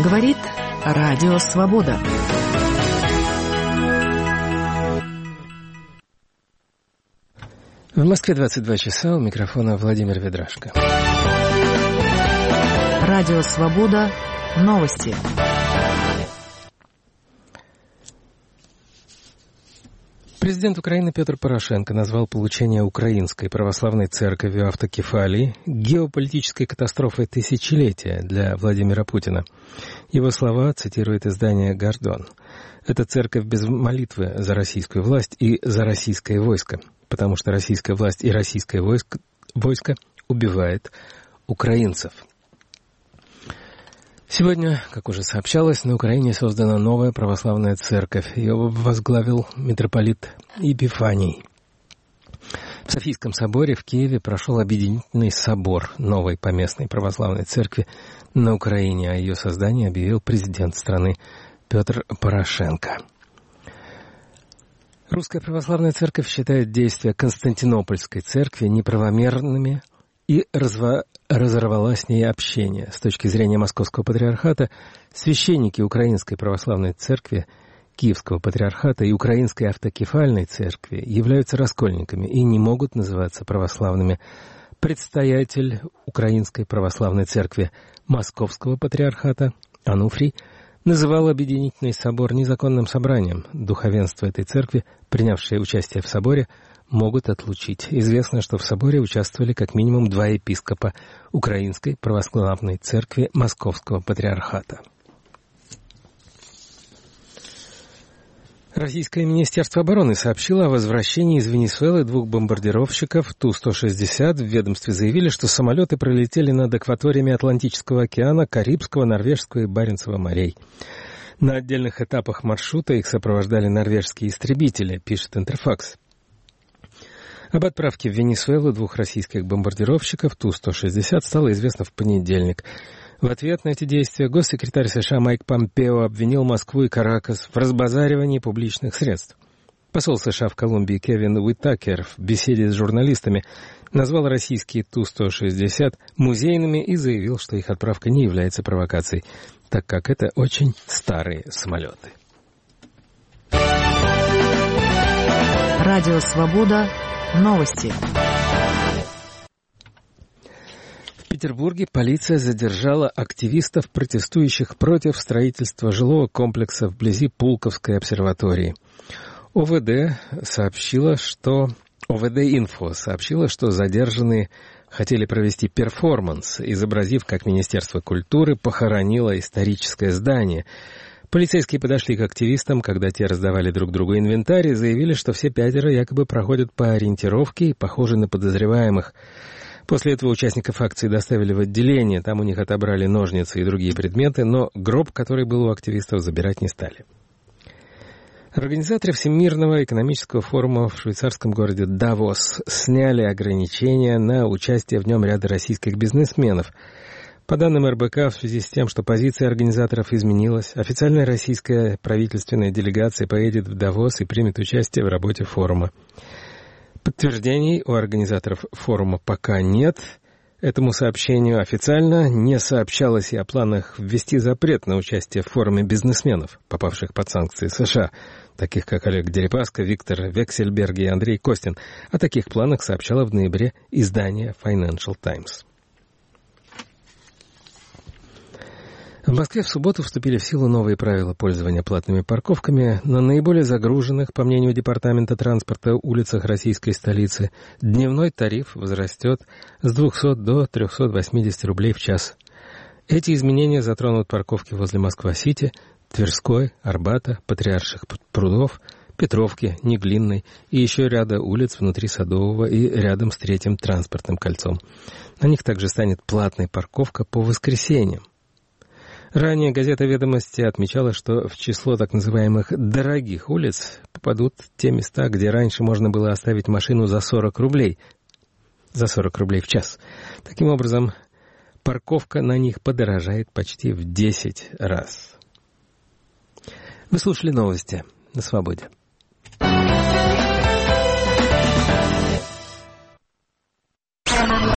Говорит Радио Свобода. В Москве 22 часа, у микрофона Владимир Ведрашко. Радио Свобода. Новости. Президент Украины Петр Порошенко назвал получение Украинской православной церковью автокефалии геополитической катастрофой тысячелетия для Владимира Путина. Его слова цитирует издание «Гордон». «Это церковь без молитвы за российскую власть и за российское войско, потому что российская власть и российское войско убивает украинцев». Сегодня, как уже сообщалось, на Украине создана новая православная церковь. Ее возглавил митрополит Епифаний. В Софийском соборе в Киеве прошел объединительный собор новой поместной православной церкви на Украине. О ее создании объявил президент страны Петр Порошенко. Русская православная церковь считает действия Константинопольской церкви неправомерными и разорвала с ней общение. С точки зрения Московского патриархата, священники Украинской православной церкви, Киевского патриархата и Украинской автокефальной церкви являются раскольниками и не могут называться православными. Предстоятель Украинской православной церкви Московского патриархата Ануфрий называл объединительный собор незаконным собранием. Духовенство этой церкви, принявшее участие в соборе, могут отлучить. Известно, что в соборе участвовали как минимум 2 епископа Украинской православной церкви Московского патриархата. Российское министерство обороны сообщило о возвращении из Венесуэлы 2 бомбардировщиков Ту-160. В ведомстве заявили, что самолеты пролетели над акваториями Атлантического океана, Карибского, Норвежского и Баренцева морей. На отдельных этапах маршрута их сопровождали норвежские истребители, пишет Интерфакс. Об отправке в Венесуэлу 2 российских бомбардировщиков Ту-160 стало известно в понедельник. В ответ на эти действия госсекретарь США Майк Помпео обвинил Москву и Каракас в разбазаривании публичных средств. Посол США в Колумбии Кевин Уитакер в беседе с журналистами назвал российские Ту-160 музейными и заявил, что их отправка не является провокацией, так как это очень старые самолеты. Радио Свобода. Новости. В Петербурге полиция задержала активистов, протестующих против строительства жилого комплекса вблизи Пулковской обсерватории. ОВД-инфо сообщила, что задержанные хотели провести перформанс, изобразив, как Министерство культуры похоронило историческое здание. Полицейские подошли к активистам, когда те раздавали друг другу инвентарь, и заявили, что все 5 якобы проходят по ориентировке и похожи на подозреваемых. После этого участников акции доставили в отделение, там у них отобрали ножницы и другие предметы, но гроб, который был у активистов, забирать не стали. Организаторы Всемирного экономического форума в швейцарском городе Давос сняли ограничения на участие в нем ряда российских бизнесменов. По данным РБК, в связи с тем, что позиция организаторов изменилась, официальная российская правительственная делегация поедет в Давос и примет участие в работе форума. Подтверждений у организаторов форума пока нет. Этому сообщению официально не сообщалось и о планах ввести запрет на участие в форуме бизнесменов, попавших под санкции США, таких как Олег Дерипаска, Виктор Вексельберг и Андрей Костин. О таких планах сообщало в ноябре издание Financial Times. В Москве в субботу вступили в силу новые правила пользования платными парковками на наиболее загруженных, по мнению Департамента транспорта, улицах российской столицы. Дневной тариф возрастет с 200 до 380 рублей в час. Эти изменения затронут парковки возле Москва-Сити, Тверской, Арбата, Патриарших прудов, Петровки, Неглинной и еще ряда улиц внутри Садового и рядом с 3-м транспортным кольцом. На них также станет платная парковка по воскресеньям. Ранее газета «Ведомости» отмечала, что в число так называемых «дорогих улиц» попадут те места, где раньше можно было оставить машину за 40 рублей в час. Таким образом, парковка на них подорожает почти в 10 раз. Вы слушали новости на Свободе.